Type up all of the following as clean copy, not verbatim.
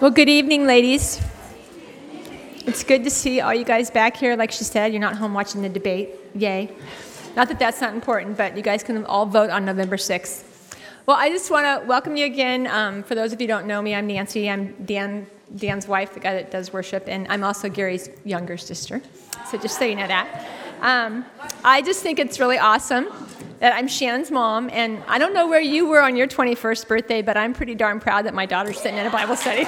Well, good evening, ladies. It's good to see all you guys back here. Like she said, you're not home watching the debate. Yay. Not that that's not important, but you guys can all vote on November 6th. Well, I just want to welcome you again. For those of you who don't know me, I'm Nancy. I'm Dan's wife, the guy that does worship, and I'm also Gary's younger sister. So just so you know that. I just think it's really awesome that I'm Shannon's mom, and I don't know where you were on your 21st birthday, but I'm pretty darn proud that my daughter's sitting in a Bible study.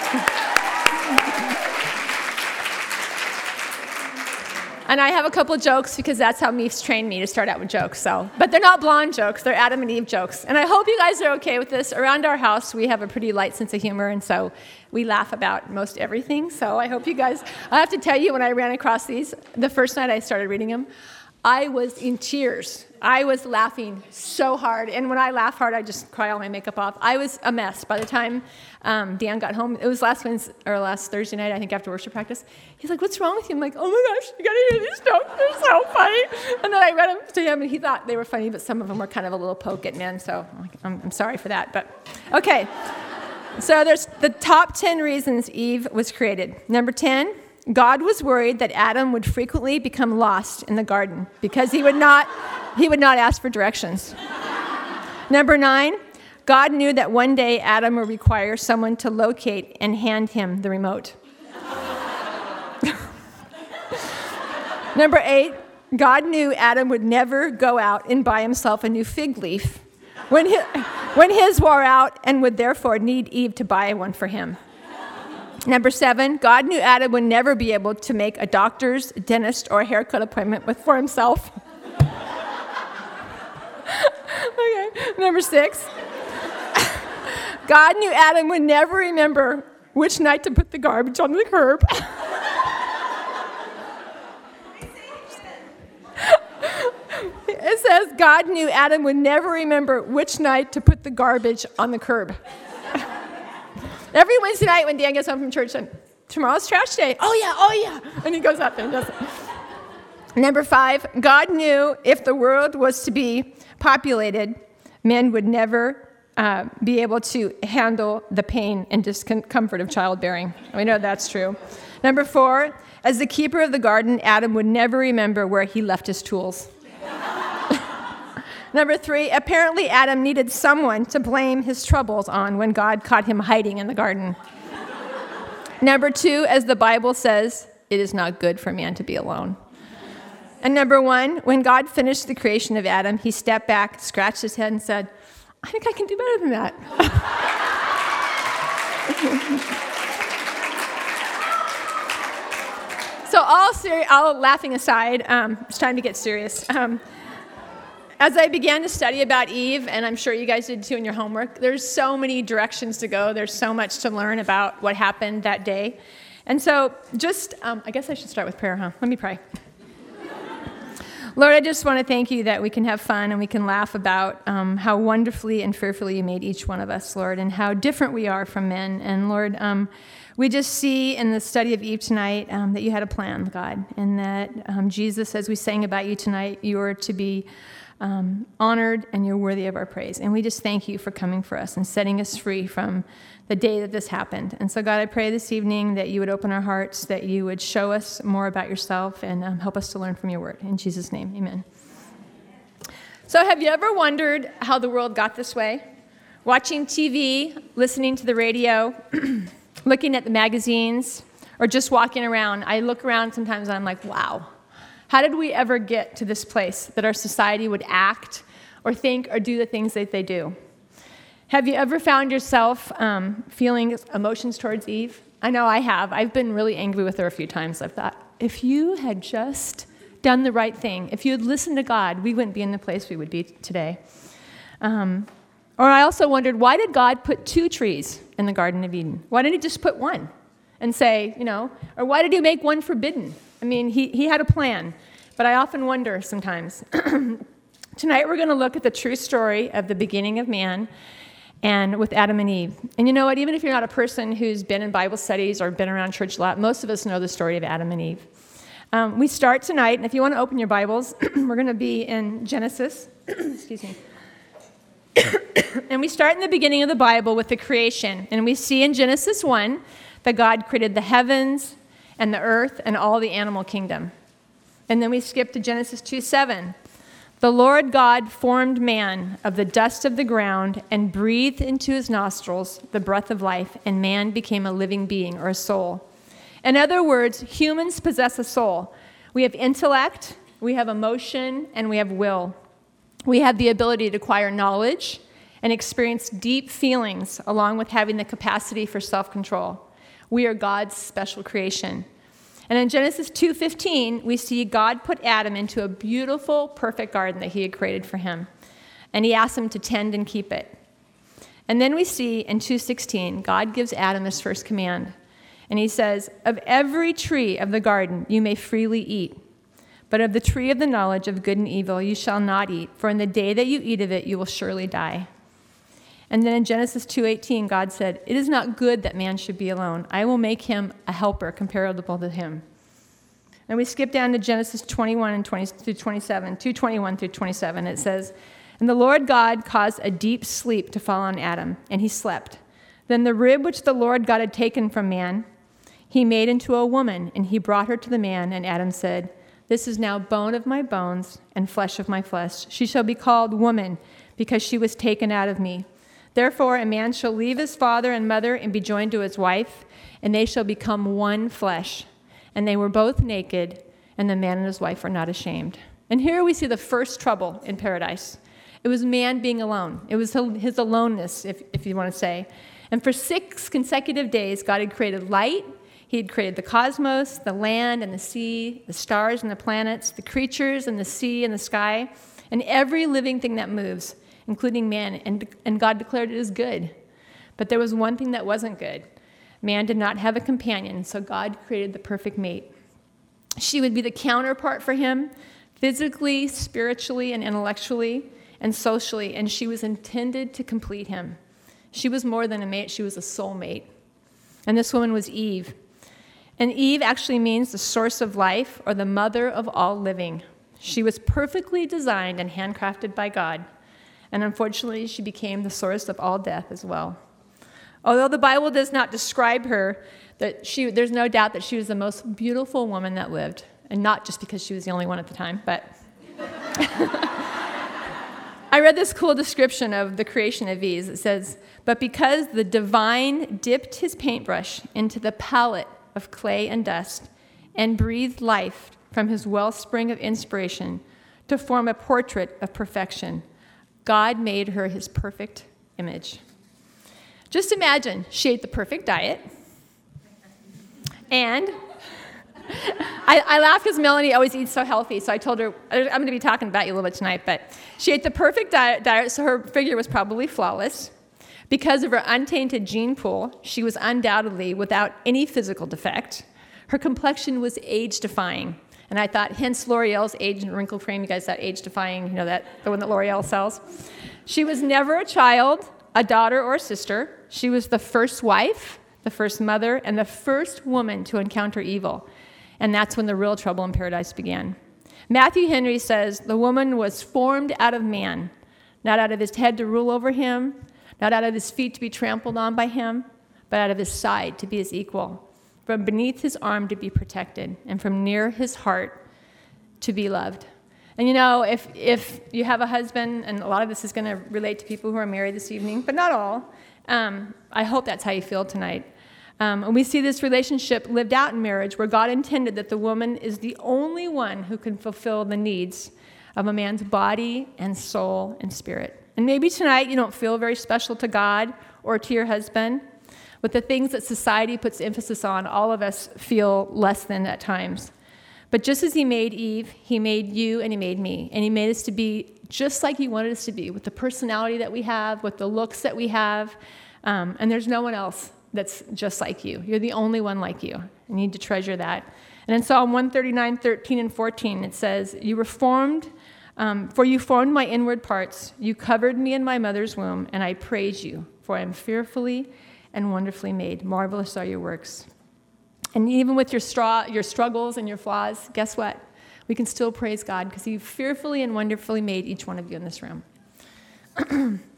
And I have a couple jokes because that's how Meef's trained me to start out with jokes. But they're not blonde jokes, they're Adam and Eve jokes. And I hope you guys are okay with this. Around our house, we have a pretty light sense of humor, and so we laugh about most everything. So I hope you guys, I have to tell you, when I ran across these, the first night I started reading them, I was in tears. I was laughing so hard. And when I laugh hard, I just cry all my makeup off. I was a mess. By the time Dan got home, it was last Thursday night, I think, after worship practice. He's like, "What's wrong with you?" I'm like, "Oh my gosh, you gotta hear these jokes. They're so funny." And then I read them to him, and he thought they were funny, but some of them were kind of a little poke at men. So I'm sorry for that. But okay. So there's the top 10 reasons Eve was created. Number 10. God was worried that Adam would frequently become lost in the garden because he would not ask for directions. Number 9, God knew that one day Adam would require someone to locate and hand him the remote. Number 8, God knew Adam would never go out and buy himself a new fig leaf when his wore out, and would therefore need Eve to buy one for him. Number 7, God knew Adam would never be able to make a doctor's, dentist, or haircut appointment for himself. Okay. Number 6, God knew Adam would never remember which night to put the garbage on the curb. It says God knew Adam would never remember which night to put the garbage on the curb. Every Wednesday night when Dan gets home from church, tomorrow's trash day. Oh yeah. And he goes out there and does it. Number 5, God knew if the world was to be populated, men would never be able to handle the pain and discomfort of childbearing. We know that's true. Number 4, as the keeper of the garden, Adam would never remember where he left his tools. Number 3, apparently Adam needed someone to blame his troubles on when God caught him hiding in the garden. Number 2, as the Bible says, it is not good for man to be alone. And number 1, when God finished the creation of Adam, he stepped back, scratched his head, and said, "I think I can do better than that." So all laughing aside, it's time to get serious. As I began to study about Eve, and I'm sure you guys did too in your homework, there's so many directions to go. There's so much to learn about what happened that day. And so I guess I should start with prayer, huh? Let me pray. Lord, I just want to thank you that we can have fun and we can laugh about how wonderfully and fearfully you made each one of us, Lord, and how different we are from men. And Lord, we just see in the study of Eve tonight that you had a plan, God, and that Jesus, as we sang about you tonight, you are to be honored, and you're worthy of our praise. And we just thank you for coming for us and setting us free from the day that this happened. And so, God, I pray this evening that you would open our hearts, that you would show us more about yourself, and help us to learn from your word. In Jesus' name, amen. So have you ever wondered how the world got this way? Watching TV, listening to the radio, looking at the magazines, or just walking around. I look around sometimes and I'm like, wow. How did we ever get to this place that our society would act or think or do the things that they do? Have you ever found yourself feeling emotions towards Eve? I know I have. I've been really angry with her a few times. I've thought, if you had just done the right thing, if you had listened to God, we wouldn't be in the place we would be today. Or I also wondered, why did God put 2 trees in the Garden of Eden? Why didn't he just put one and say, or why did he make one forbidden? I mean, he had a plan, but I often wonder sometimes. Tonight we're going to look at the true story of the beginning of man and with Adam and Eve. And you know what? Even if you're not a person who's been in Bible studies or been around church a lot, most of us know the story of Adam and Eve. We start tonight, and if you want to open your Bibles, we're going to be in Genesis. Excuse me. And we start in the beginning of the Bible with the creation. And we see in Genesis 1 that God created the heavens and the earth and all the animal kingdom. And then we skip to Genesis 2:7. The Lord God formed man of the dust of the ground and breathed into his nostrils the breath of life, and man became a living being, or a soul. In other words, humans possess a soul. We have intellect, we have emotion, and we have will. We have the ability to acquire knowledge and experience deep feelings, along with having the capacity for self-control. We are God's special creation. And in Genesis 2:15, we see God put Adam into a beautiful, perfect garden that he had created for him. And he asked him to tend and keep it. And then we see in 2:16, God gives Adam his first command. And he says, of every tree of the garden you may freely eat, but of the tree of the knowledge of good and evil you shall not eat, for in the day that you eat of it you will surely die. And then in Genesis 2:18, God said, it is not good that man should be alone. I will make him a helper comparable to him. And we skip down to Genesis 21 and 20 through 27, 2:21 through 27. It says, and the Lord God caused a deep sleep to fall on Adam, and he slept. Then the rib which the Lord God had taken from man, he made into a woman, and he brought her to the man. And Adam said, this is now bone of my bones and flesh of my flesh. She shall be called woman, because she was taken out of me. Therefore, a man shall leave his father and mother and be joined to his wife, and they shall become one flesh. And they were both naked, and the man and his wife were not ashamed. And here we see the first trouble in paradise. It was man being alone. It was his aloneness, if you want to say. And for 6 consecutive days, God had created light. He had created the cosmos, the land and the sea, the stars and the planets, the creatures and the sea and the sky, and every living thing that moves, including man, and God declared it as good. But there was one thing that wasn't good. Man did not have a companion, so God created the perfect mate. She would be the counterpart for him, physically, spiritually, and intellectually, and socially, and she was intended to complete him. She was more than a mate, she was a soulmate. And this woman was Eve. And Eve actually means the source of life, or the mother of all living. She was perfectly designed and handcrafted by God. And unfortunately, she became the source of all death as well. Although the Bible does not describe her, there's no doubt that she was the most beautiful woman that lived. And not just because she was the only one at the time, but I read this cool description of the creation of Eve. It says, but because the divine dipped his paintbrush into the palette of clay and dust and breathed life from his wellspring of inspiration to form a portrait of perfection, God made her his perfect image. Just imagine, she ate the perfect diet. And I laugh because Melanie always eats so healthy, so I told her, I'm going to be talking about you a little bit tonight, but she ate the perfect diet, so her figure was probably flawless. Because of her untainted gene pool, she was undoubtedly without any physical defect. Her complexion was age-defying. And I thought, hence L'Oreal's age and wrinkle cream. You guys, that age-defying, the one that L'Oreal sells. She was never a child, a daughter, or a sister. She was the first wife, the first mother, and the first woman to encounter evil. And that's when the real trouble in paradise began. Matthew Henry says, the woman was formed out of man, not out of his head to rule over him, not out of his feet to be trampled on by him, but out of his side to be his equal, from beneath his arm to be protected, and from near his heart to be loved. And if you have a husband, and a lot of this is going to relate to people who are married this evening, but not all, I hope that's how you feel tonight. And we see this relationship lived out in marriage where God intended that the woman is the only one who can fulfill the needs of a man's body and soul and spirit. And maybe tonight you don't feel very special to God or to your husband. With the things that society puts emphasis on, all of us feel less than at times. But just as he made Eve, he made you and he made me. And he made us to be just like he wanted us to be, with the personality that we have, with the looks that we have. And there's no one else that's just like you. You're the only one like you. You need to treasure that. And in Psalm 139, 13 and 14, it says, you were formed, for you formed my inward parts. You covered me in my mother's womb, and I praise you, for I am fearfully and wonderfully made. Marvelous are your works. And even with your struggles and your flaws, guess what? We can still praise God because he fearfully and wonderfully made each one of you in this room.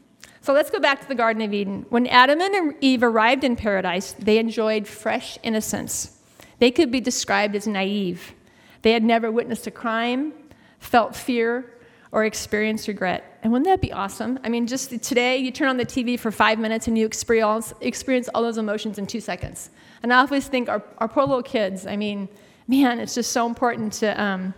So let's go back to the Garden of Eden. When Adam and Eve arrived in paradise, they enjoyed fresh innocence. They could be described as naive. They had never witnessed a crime, felt fear, or experienced regret. And wouldn't that be awesome? I mean, just today, you turn on the TV for 5 minutes and you experience all those emotions in 2 seconds. And I always think our poor little kids, I mean, man, it's just so important to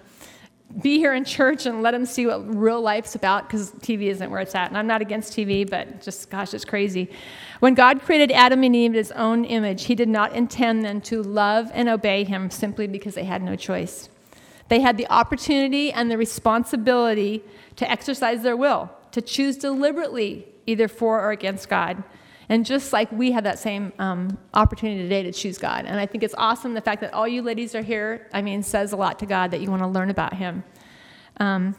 be here in church and let them see what real life's about, because TV isn't where it's at. And I'm not against TV, but just, gosh, it's crazy. When God created Adam and Eve in his own image, he did not intend them to love and obey him simply because they had no choice. They had the opportunity and the responsibility to exercise their will, to choose deliberately either for or against God. And just like we have that same opportunity today to choose God. And I think it's awesome the fact that all you ladies are here, I mean, says a lot to God that you want to learn about him. And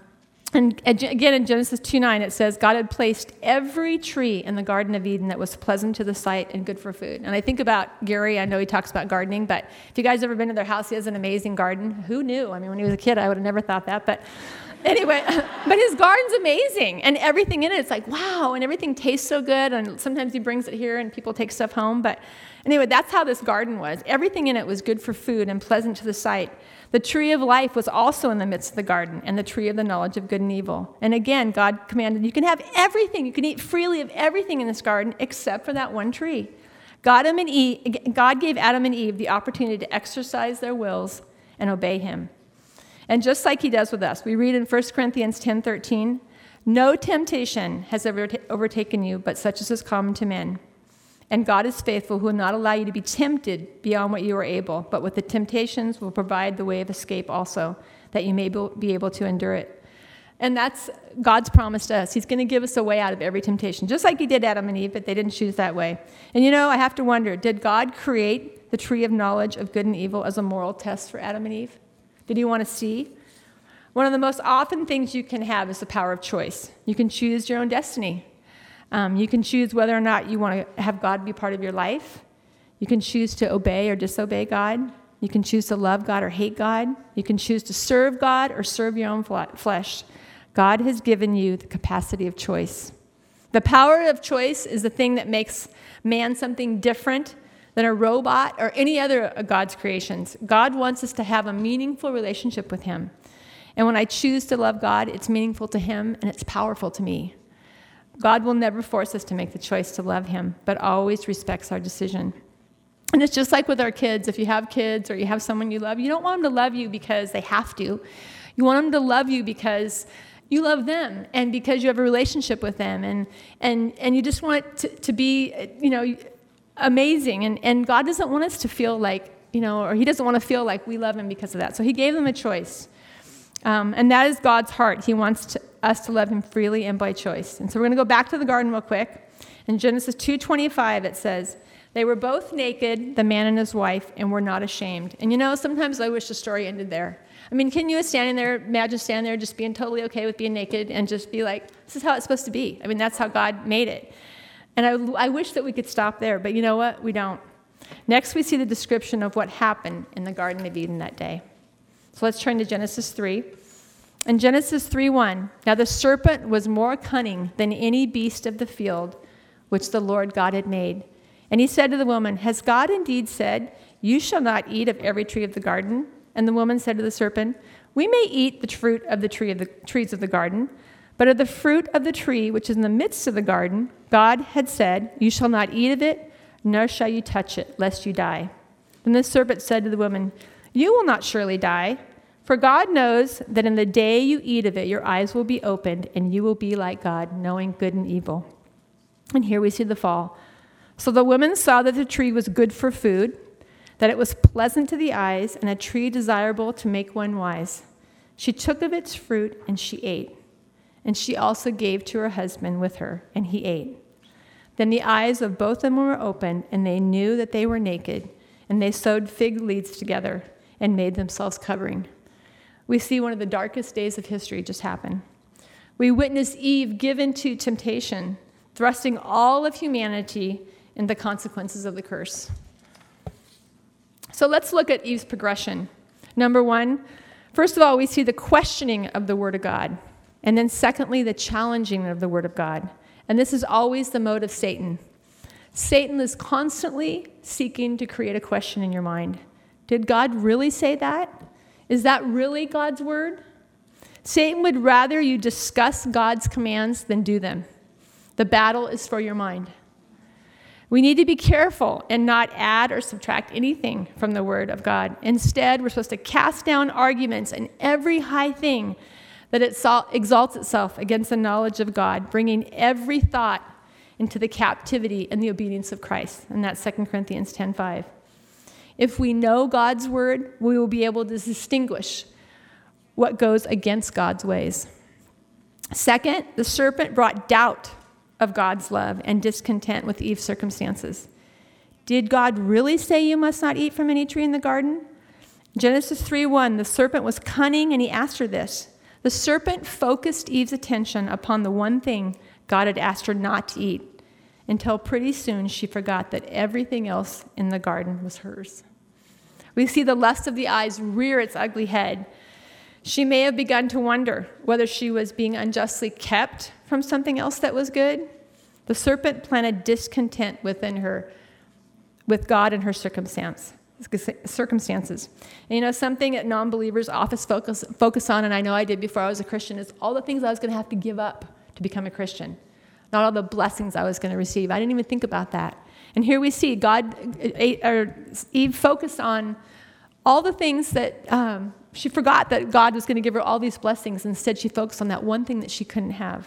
again, in Genesis 2:9, it says, God had placed every tree in the Garden of Eden that was pleasant to the sight and good for food. And I think about Gary. I know he talks about gardening, but if you guys ever been to their house, he has an amazing garden. Who knew? I mean, when he was a kid, I would have never thought that. But anyway, but his garden's amazing. And everything in it, it's like, wow, and everything tastes so good. And sometimes he brings it here and people take stuff home. But anyway, that's how this garden was. Everything in it was good for food and pleasant to the sight. The tree of life was also in the midst of the garden, and the tree of the knowledge of good and evil. And again, God commanded, you can have everything. You can eat freely of everything in this garden except for that one tree. God gave Adam and Eve the opportunity to exercise their wills and obey him. And just like he does with us, we read in 1 Corinthians 10:13, no temptation has ever overtaken you, but such as is common to men. And God is faithful, who will not allow you to be tempted beyond what you are able, but with the temptations will provide the way of escape also, that you may be able to endure it. And that's God's promise to us. He's going to give us a way out of every temptation, just like he did Adam and Eve, but they didn't choose that way. And you know, I have to wonder, did God create the tree of knowledge of good and evil as a moral test for Adam and Eve? Did he want to see? One of the most often things you can have is the power of choice. You can choose your own destiny. You can choose whether or not you want to have God be part of your life. You can choose to obey or disobey God. You can choose to love God or hate God. You can choose to serve God or serve your own flesh. God has given you the capacity of choice. The power of choice is the thing that makes man something different than a robot or any other of God's creations. God wants us to have a meaningful relationship with him. And when I choose to love God, it's meaningful to him and it's powerful to me. God will never force us to make the choice to love him, but always respects our decision. And it's just like with our kids. If you have kids or you have someone you love, you don't want them to love you because they have to. You want them to love you because you love them and because you have a relationship with them. And you just want it to be, amazing. And God doesn't want us to feel like, or he doesn't want to feel like we love him because of that. So he gave them a choice. And that is God's heart. He wants us to love him freely and by choice. And so we're going to go back to the garden real quick. In Genesis 2:25, it says, they were both naked, the man and his wife, and were not ashamed. And sometimes I wish the story ended there. I mean, can you imagine standing there just being totally okay with being naked and just be like, this is how it's supposed to be. I mean, that's how God made it. And I wish that we could stop there, but you know what? We don't. Next, we see the description of what happened in the Garden of Eden that day. So let's turn to Genesis 3. In Genesis 3:1, now the serpent was more cunning than any beast of the field which the Lord God had made. And he said to the woman, has God indeed said, you shall not eat of every tree of the garden? And the woman said to the serpent, we may eat the fruit of the trees of the garden, but of the fruit of the tree which is in the midst of the garden, God had said, you shall not eat of it, nor shall you touch it, lest you die. Then the serpent said to the woman, you will not surely die. For God knows that in the day you eat of it, your eyes will be opened, and you will be like God, knowing good and evil. And here we see the fall. So the woman saw that the tree was good for food, that it was pleasant to the eyes, and a tree desirable to make one wise. She took of its fruit, and she ate. And she also gave to her husband with her, and he ate. Then the eyes of both of them were opened, and they knew that they were naked, and they sewed fig leaves together and made themselves covering. We see one of the darkest days of history just happen. We witness Eve given to temptation, thrusting all of humanity in the consequences of the curse. So let's look at Eve's progression. Number one, first of all, we see the questioning of the Word of God. And then secondly, the challenging of the Word of God. And this is always the mode of Satan. Satan is constantly seeking to create a question in your mind. Did God really say that? Is that really God's word? Satan would rather you discuss God's commands than do them. The battle is for your mind. We need to be careful and not add or subtract anything from the word of God. Instead, we're supposed to cast down arguments and every high thing that exalts itself against the knowledge of God, bringing every thought into the captivity and the obedience of Christ. And that's 2 Corinthians 10:5. If we know God's word, we will be able to distinguish what goes against God's ways. Second, the serpent brought doubt of God's love and discontent with Eve's circumstances. Did God really say you must not eat from any tree in the garden? Genesis 3:1, the serpent was cunning and he asked her this. The serpent focused Eve's attention upon the one thing God had asked her not to eat, until pretty soon she forgot that everything else in the garden was hers. We see the lust of the eyes rear its ugly head. She may have begun to wonder whether she was being unjustly kept from something else that was good. The serpent planted discontent within her with God and her circumstances. And something that non-believers often focus on, and I know I did before I was a Christian, is all the things I was going to have to give up to become a Christian. Not all the blessings I was going to receive. I didn't even think about that. And here we see Eve focused on all the things that she forgot that God was going to give her all these blessings. Instead, she focused on that one thing that she couldn't have.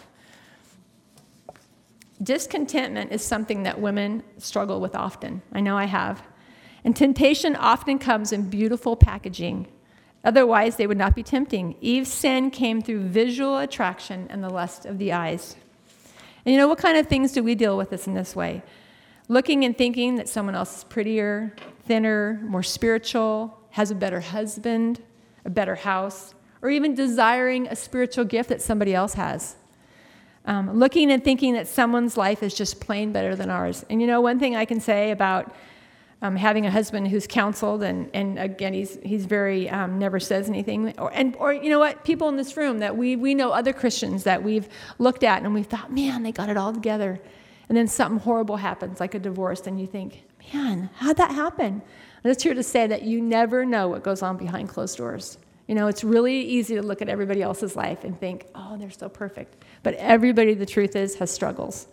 Discontentment is something that women struggle with often. I know I have. And temptation often comes in beautiful packaging. Otherwise, they would not be tempting. Eve's sin came through visual attraction and the lust of the eyes. And what kind of things do we deal with this in this way? Looking and thinking that someone else is prettier, thinner, more spiritual, has a better husband, a better house, or even desiring a spiritual gift that somebody else has. Looking and thinking that someone's life is just plain better than ours. And one thing I can say about having a husband who's counseled, and again, he's very never says anything, or you know what, people in this room that we know other Christians that we've looked at and we've thought, man, they got it all together, and then something horrible happens, like a divorce, and you think, man, how'd that happen? I'm just here to say that you never know what goes on behind closed doors. It's really easy to look at everybody else's life and think, oh, they're so perfect, but everybody, the truth is, has struggles.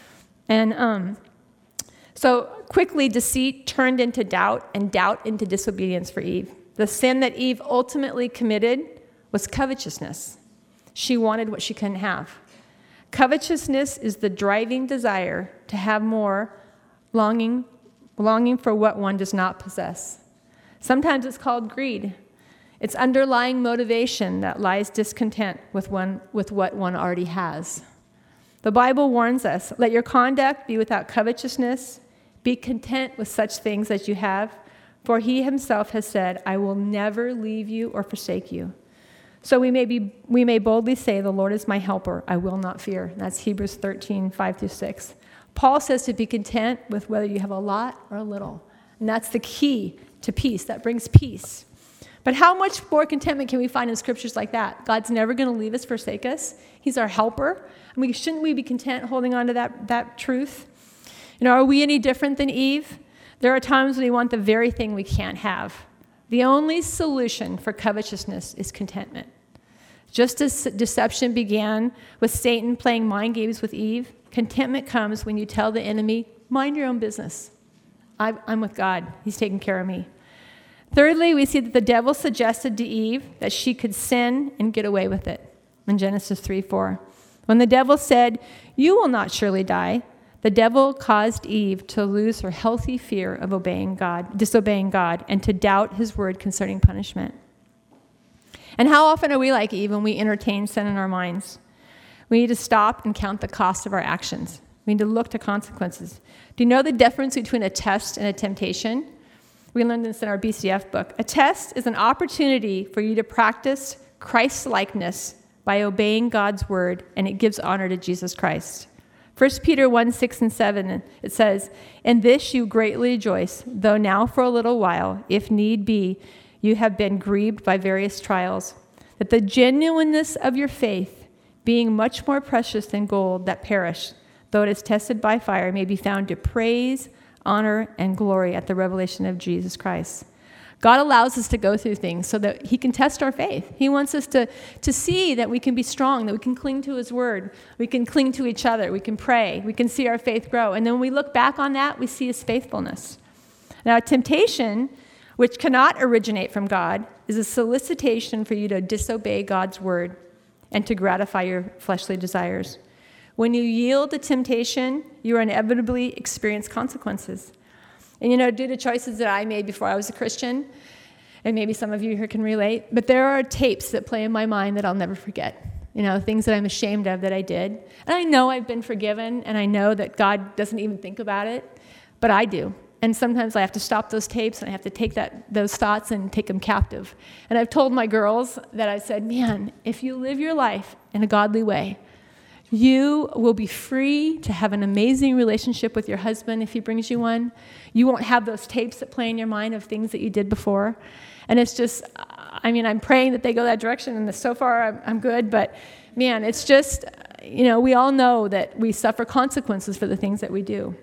And so quickly, deceit turned into doubt, and doubt into disobedience for Eve. The sin that Eve ultimately committed was covetousness. She wanted what she couldn't have. Covetousness is the driving desire to have more, longing for what one does not possess. Sometimes it's called greed. It's underlying motivation that lies discontent with what one already has. The Bible warns us, let your conduct be without covetousness. Be content with such things as you have, for he himself has said, I will never leave you or forsake you. So we may boldly say, the Lord is my helper, I will not fear. And that's Hebrews 13:5-6. Paul says to be content with whether you have a lot or a little. And that's the key to peace. That brings peace. But how much more contentment can we find in scriptures like that? God's never going to leave us, forsake us. He's our helper. And shouldn't we be content holding on to that truth? Are we any different than Eve? There are times when we want the very thing we can't have. The only solution for covetousness is contentment. Just as deception began with Satan playing mind games with Eve, contentment comes when you tell the enemy, mind your own business. I'm with God. He's taking care of me. Thirdly, we see that the devil suggested to Eve that she could sin and get away with it in Genesis 3:4. When the devil said, you will not surely die, the devil caused Eve to lose her healthy fear of disobeying God, and to doubt his word concerning punishment. And how often are we like Eve when we entertain sin in our minds? We need to stop and count the cost of our actions. We need to look to consequences. Do you know the difference between a test and a temptation? We learned this in our BCF book. A test is an opportunity for you to practice Christ-likeness by obeying God's word, and it gives honor to Jesus Christ. 1 Peter 1:6-7, it says, in this you greatly rejoice, though now for a little while, if need be, you have been grieved by various trials, that the genuineness of your faith, being much more precious than gold that perish, though it is tested by fire, may be found to praise, honor, and glory at the revelation of Jesus Christ. God allows us to go through things so that he can test our faith. He wants us to see that we can be strong, that we can cling to his word, we can cling to each other, we can pray, we can see our faith grow. And then when we look back on that, we see his faithfulness. Now, temptation, which cannot originate from God, is a solicitation for you to disobey God's word and to gratify your fleshly desires. When you yield to temptation, you inevitably experience consequences. And due to choices that I made before I was a Christian, and maybe some of you here can relate, but there are tapes that play in my mind that I'll never forget. Things that I'm ashamed of that I did. And I know I've been forgiven, and I know that God doesn't even think about it, but I do. And sometimes I have to stop those tapes, and I have to take those thoughts and take them captive. And I've told my girls that I said, man, if you live your life in a godly way, you will be free to have an amazing relationship with your husband if he brings you one. You won't have those tapes that play in your mind of things that you did before. And it's just, I'm praying that they go that direction, and so far I'm good. But, man, it's just, we all know that we suffer consequences for the things that we do.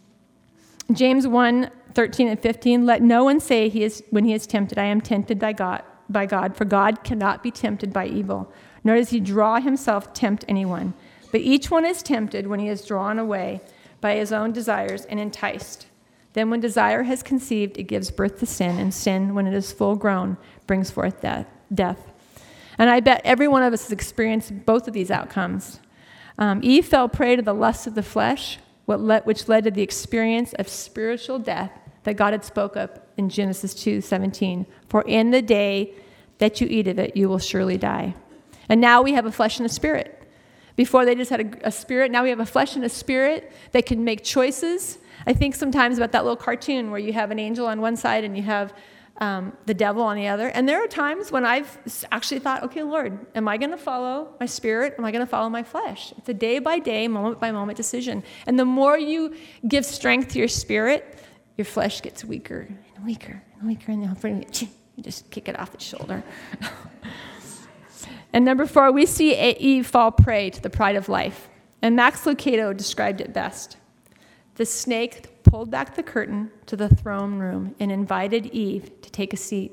James 1:13-15, let no one say when he is tempted, I am tempted by God, for God cannot be tempted by evil, nor does he draw himself tempt anyone. But each one is tempted when he is drawn away by his own desires and enticed. Then when desire has conceived, it gives birth to sin, and sin, when it is full grown, brings forth death. And I bet every one of us has experienced both of these outcomes. Eve fell prey to the lust of the flesh, which led to the experience of spiritual death that God had spoke of in Genesis 2:17. For in the day that you eat of it, you will surely die. And now we have a flesh and a spirit. Before they just had a spirit, now we have a flesh and a spirit that can make choices. I think sometimes about that little cartoon where you have an angel on one side and you have the devil on the other. And there are times when I've actually thought, okay, Lord, am I going to follow my spirit? Am I going to follow my flesh? It's a day-by-day, moment-by-moment decision. And the more you give strength to your spirit, your flesh gets weaker and weaker and weaker. And then you just kick it off its shoulder. And number 4, we see Eve fall prey to the pride of life. And Max Lucado described it best. The snake pulled back the curtain to the throne room and invited Eve to take a seat,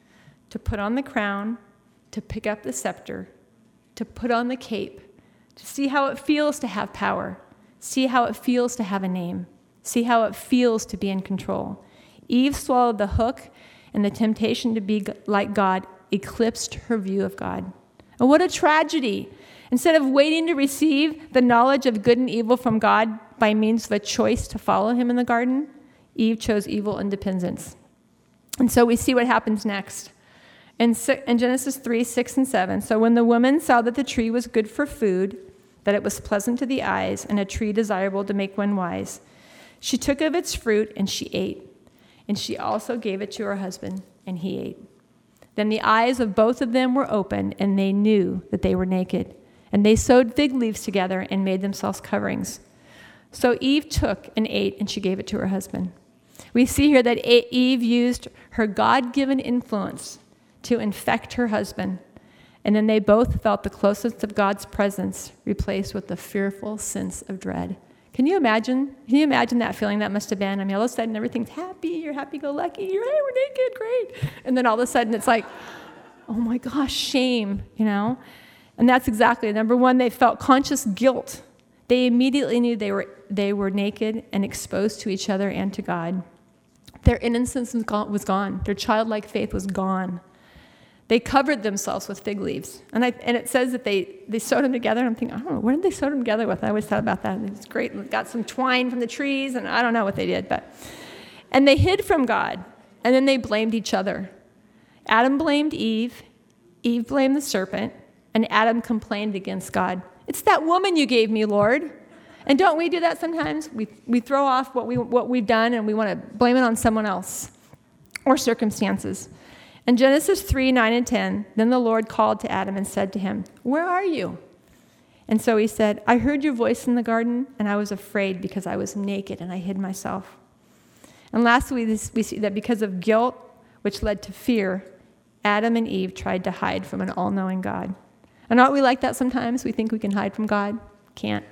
to put on the crown, to pick up the scepter, to put on the cape, to see how it feels to have power, see how it feels to have a name, see how it feels to be in control. Eve swallowed the hook, and the temptation to be like God eclipsed her view of God. And what a tragedy. Instead of waiting to receive the knowledge of good and evil from God by means of a choice to follow him in the garden, Eve chose evil independence. And so we see what happens next. In Genesis 3:6-7, so when the woman saw that the tree was good for food, that it was pleasant to the eyes, and a tree desirable to make one wise, she took of its fruit and she ate. And she also gave it to her husband, and he ate. Then the eyes of both of them were opened, and they knew that they were naked. And they sewed fig leaves together and made themselves coverings. So Eve took and ate, and she gave it to her husband. We see here that Eve used her God-given influence to infect her husband. And then they both felt the closeness of God's presence replaced with the fearful sense of dread. Can you imagine that feeling that must have been? I mean, all of a sudden, everything's happy. You're happy-go-lucky. Hey, we're naked. Great. And then all of a sudden, it's like, oh, my gosh, shame, And that's exactly, number one, they felt conscious guilt. They immediately knew they were naked and exposed to each other and to God. Their innocence was gone. Their childlike faith was gone. They covered themselves with fig leaves. And it says that they sewed them together. I'm thinking, I don't know, what did they sew them together with? I always thought about that. It's great. We got some twine from the trees, and I don't know what they did. And they hid from God, and then they blamed each other. Adam blamed Eve. Eve blamed the serpent. And Adam complained against God. It's that woman you gave me, Lord. And don't we do that sometimes? We throw off what we've done, and we want to blame it on someone else or circumstances. In Genesis 3:9-10, then the Lord called to Adam and said to him, "Where are you?" And so he said, "I heard your voice in the garden, and I was afraid because I was naked and I hid myself." And lastly, we see that because of guilt, which led to fear, Adam and Eve tried to hide from an all-knowing God. And aren't we like that sometimes? We think we can hide from God? Can't.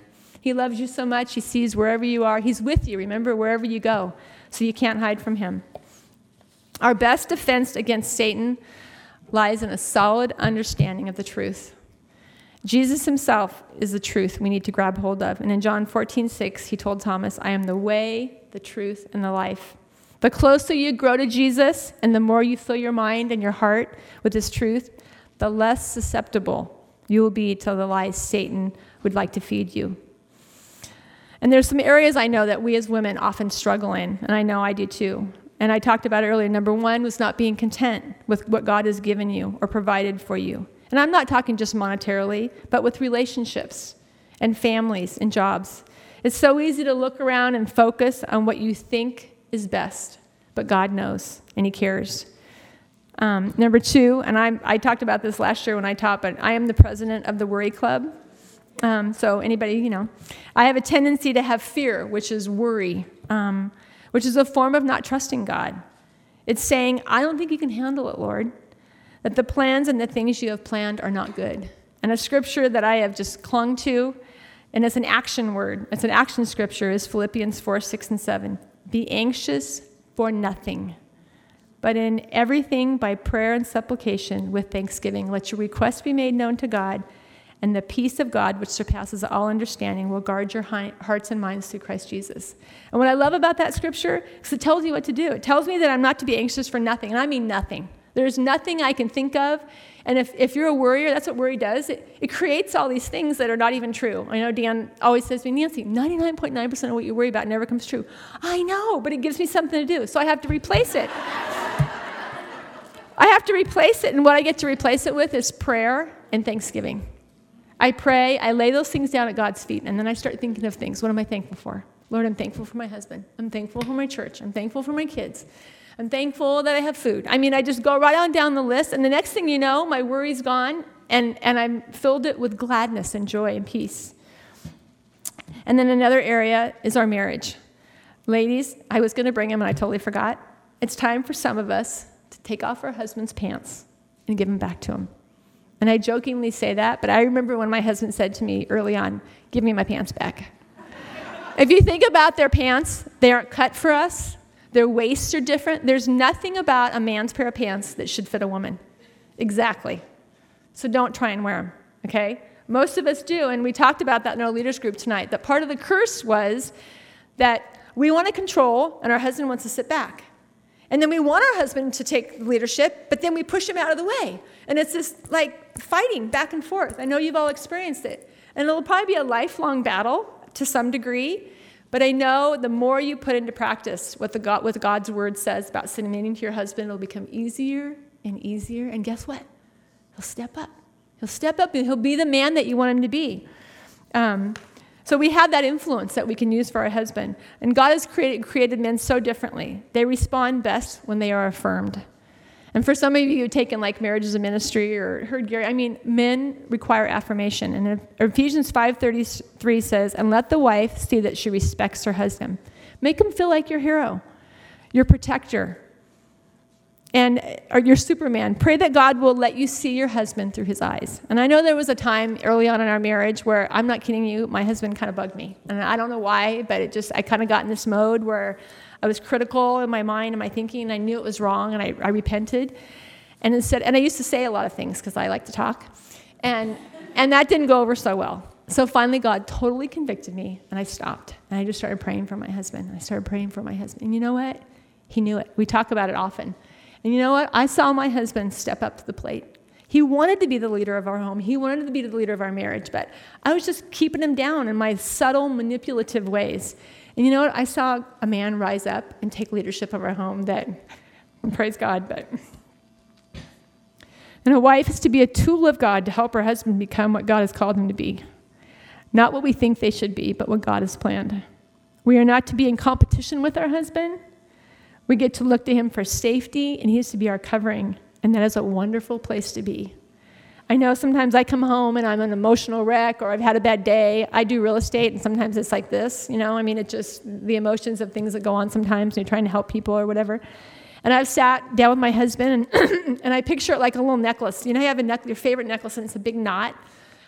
He loves you so much. He sees wherever you are. He's with you, remember, wherever you go. So you can't hide from him. Our best defense against Satan lies in a solid understanding of the truth. Jesus himself is the truth we need to grab hold of. And in John 14:6, he told Thomas, I am the way, the truth, and the life. The closer you grow to Jesus and the more you fill your mind and your heart with his truth, the less susceptible you will be to the lies Satan would like to feed you. And there's some areas I know that we as women often struggle in, and I know I do too. And I talked about it earlier. Number one was not being content with what God has given you or provided for you. And I'm not talking just monetarily, but with relationships and families and jobs. It's so easy to look around and focus on what you think is best, but God knows and he cares. Number two, and I talked about this last year when I taught, but I am the president of the Worry Club. So anybody, I have a tendency to have fear, which is worry, which is a form of not trusting God. It's saying, I don't think you can handle it, Lord. That the plans and the things you have planned are not good. And a scripture that I have just clung to, and it's an action word, it's an action scripture, is Philippians 4:6-7. Be anxious for nothing, but in everything by prayer and supplication with thanksgiving, let your requests be made known to God, and the peace of God, which surpasses all understanding, will guard your hearts and minds through Christ Jesus. And what I love about that scripture is it tells you what to do. It tells me that I'm not to be anxious for nothing, and I mean nothing. There's nothing I can think of. And if you're a worrier, that's what worry does. It creates all these things that are not even true. I know Dan always says to me, Nancy, 99.9% of what you worry about never comes true. I know, but it gives me something to do, so I have to replace it. I have to replace it, and what I get to replace it with is prayer and thanksgiving. I pray, I lay those things down at God's feet, and then I start thinking of things. What am I thankful for? Lord, I'm thankful for my husband. I'm thankful for my church. I'm thankful for my kids. I'm thankful that I have food. I mean, I just go right on down the list, and the next thing you know, my worry's gone, and I'm filled it with gladness and joy and peace. And then another area is our marriage. Ladies, I was going to bring them, and I totally forgot. It's time for some of us to take off our husband's pants and give them back to him. And I jokingly say that, but I remember when my husband said to me early on, give me my pants back. If you think about their pants, they aren't cut for us. Their waists are different. There's nothing about a man's pair of pants that should fit a woman. Exactly. So don't try and wear them, okay? Most of us do, and we talked about that in our leaders group tonight, that part of the curse was that we want to control and our husband wants to sit back. And then we want our husband to take leadership, but then we push him out of the way. And it's this like fighting back and forth. I know you've all experienced it. And it'll probably be a lifelong battle to some degree. But I know the more you put into practice what God's word says about submitting to your husband, it'll become easier and easier. And guess what? He'll step up. He'll step up and he'll be the man that you want him to be. So we have that influence that we can use for our husband. And God has created men so differently. They respond best when they are affirmed. And for some of you who've taken like marriage as a ministry or heard Gary, I mean, men require affirmation. And Ephesians 5:33 says, and let the wife see that she respects her husband. Make him feel like your hero, your protector, or your Superman. Pray that God will let you see your husband through his eyes. And I know there was a time early on in our marriage where, I'm not kidding you, my husband kind of bugged me. And I don't know why, but I kind of got in this mode where I was critical in my mind and my thinking, and I knew it was wrong, and I repented. And I used to say a lot of things because I like to talk. And that didn't go over so well. So finally, God totally convicted me, and I stopped. And I just started praying for my husband. I started praying for my husband. And you know what? He knew it. We talk about it often. And you know what? I saw my husband step up to the plate. He wanted to be the leader of our home. He wanted to be the leader of our marriage. But I was just keeping him down in my subtle, manipulative ways. And you know what? I saw a man rise up and take leadership of our home that, praise God, but. And a wife is to be a tool of God to help her husband become what God has called him to be. Not what we think they should be, but what God has planned. We are not to be in competition with our husband. We get to look to him for safety, and he is to be our covering. And that is a wonderful place to be. I know sometimes I come home and I'm an emotional wreck or I've had a bad day. I do real estate, and sometimes it's like this, I mean, it's just the emotions of things that go on sometimes when you're trying to help people or whatever. And I've sat down with my husband, and I picture it like a little necklace. You have your favorite necklace, and it's a big knot.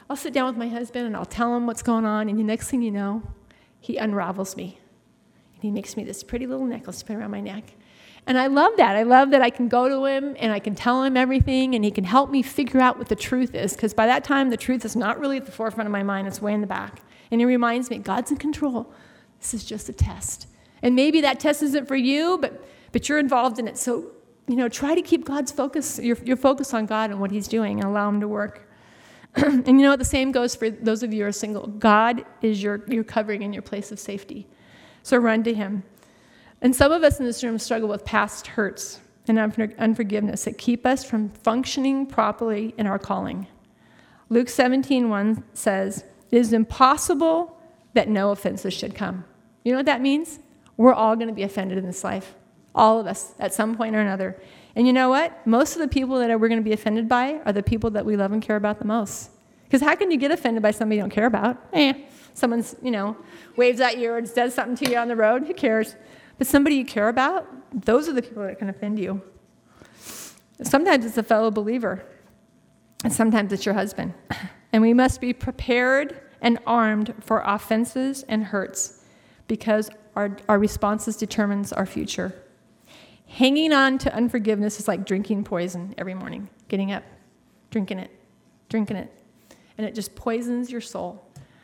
I'll sit down with my husband and I'll tell him what's going on, and the next thing you know, he unravels me. And he makes me this pretty little necklace to put around my neck. And I love that. I love that I can go to him and I can tell him everything, and he can help me figure out what the truth is, because by that time, the truth is not really at the forefront of my mind. It's way in the back. And he reminds me, God's in control. This is just a test. And maybe that test isn't for you, but you're involved in it. So, try to keep God's focus, your focus on God and what he's doing, and allow him to work. And the same goes for those of you who are single. God is your covering and your place of safety. So run to him. And some of us in this room struggle with past hurts and unforgiveness that keep us from functioning properly in our calling. Luke 17:1 says, "It is impossible that no offenses should come." You know what that means? We're all going to be offended in this life. All of us, at some point or another. And you know what? Most of the people that we're going to be offended by are the people that we love and care about the most. Because how can you get offended by somebody you don't care about? Someone's, waves at you or does something to you on the road. Who cares? But somebody you care about, those are the people that can offend you. Sometimes it's a fellow believer. And sometimes it's your husband. And we must be prepared and armed for offenses and hurts, because our responses determines our future. Hanging on to unforgiveness is like drinking poison every morning. Getting up, drinking it. And it just poisons your soul.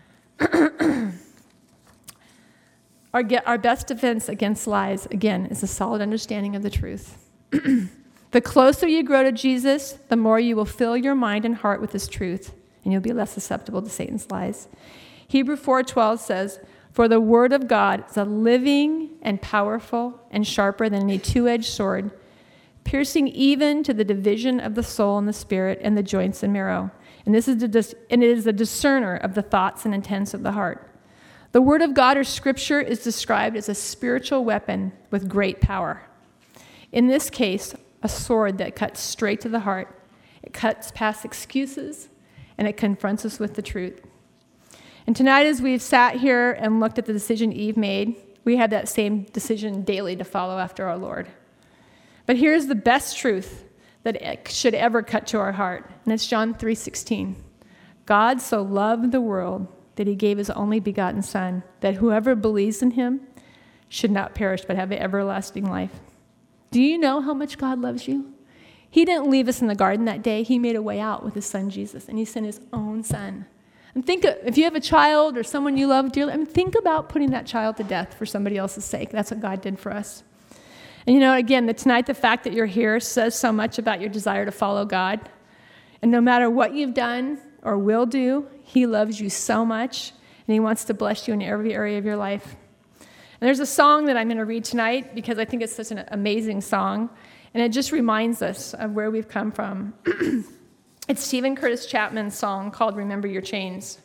Our best defense against lies, again, is a solid understanding of the truth. The closer you grow to Jesus, the more you will fill your mind and heart with his truth, and you'll be less susceptible to Satan's lies. Hebrews 4:12 says, "For the word of God is a living and powerful and sharper than any two-edged sword, piercing even to the division of the soul and the spirit and the joints and marrow. And it is a discerner of the thoughts and intents of the heart." The word of God, or scripture, is described as a spiritual weapon with great power. In this case, a sword that cuts straight to the heart. It cuts past excuses, and it confronts us with the truth. And tonight, as we've sat here and looked at the decision Eve made, we have that same decision daily to follow after our Lord. But here's the best truth that it should ever cut to our heart, and it's John 3:16. "God so loved the world that he gave his only begotten Son, that whoever believes in him should not perish but have everlasting life." Do you know how much God loves you? He didn't leave us in the garden that day. He made a way out with his son Jesus, and he sent his own son. And if you have a child or someone you love dearly, think about putting that child to death for somebody else's sake. That's what God did for us. And again, tonight, the fact that you're here says so much about your desire to follow God. And no matter what you've done or will do, he loves you so much, and he wants to bless you in every area of your life. And there's a song that I'm going to read tonight because I think it's such an amazing song, and it just reminds us of where we've come from. It's Stephen Curtis Chapman's song called "Remember Your Chains."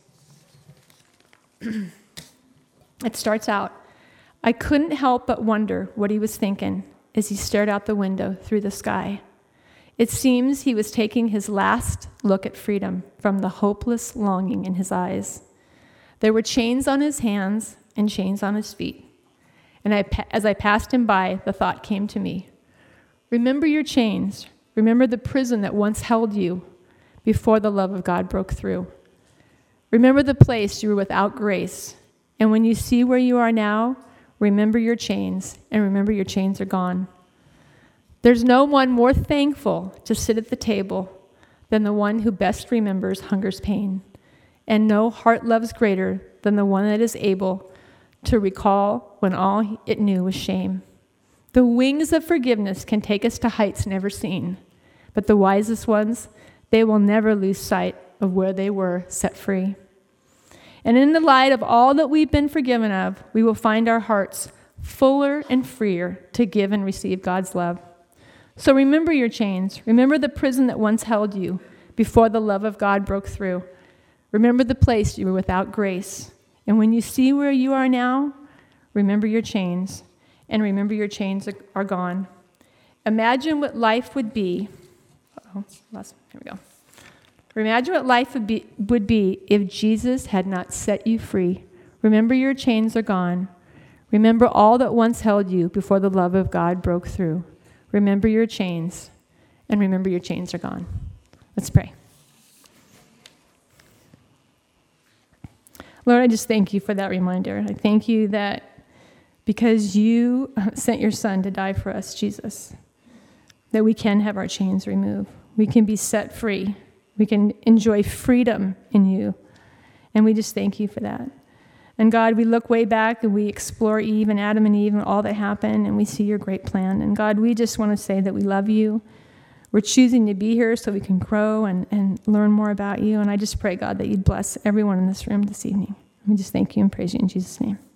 It starts out, "I couldn't help but wonder what he was thinking as he stared out the window through the sky. It seems he was taking his last look at freedom from the hopeless longing in his eyes. There were chains on his hands and chains on his feet. And as I passed him by, the thought came to me, remember your chains. Remember the prison that once held you before the love of God broke through. Remember the place you were without grace. And when you see where you are now, remember your chains, and remember your chains are gone. There's no one more thankful to sit at the table than the one who best remembers hunger's pain. And no heart loves greater than the one that is able to recall when all it knew was shame. The wings of forgiveness can take us to heights never seen, but the wisest ones, they will never lose sight of where they were set free. And in the light of all that we've been forgiven of, we will find our hearts fuller and freer to give and receive God's love. So remember your chains. Remember the prison that once held you before the love of God broke through. Remember the place you were without grace. And when you see where you are now, remember your chains, and remember your chains are gone. Imagine what life would be. Here we go. Imagine what life would be if Jesus had not set you free. Remember your chains are gone. Remember all that once held you before the love of God broke through. Remember your chains, and remember your chains are gone. Let's pray. Lord, I just thank you for that reminder. I thank you that because you sent your son to die for us, Jesus, that we can have our chains removed. We can be set free. We can enjoy freedom in you. And we just thank you for that. And God, we look way back and we explore Eve and Adam and Eve and all that happened, and we see your great plan. And God, we just want to say that we love you. We're choosing to be here so we can grow and learn more about you. And I just pray, God, that you'd bless everyone in this room this evening. We just thank you and praise you in Jesus' name.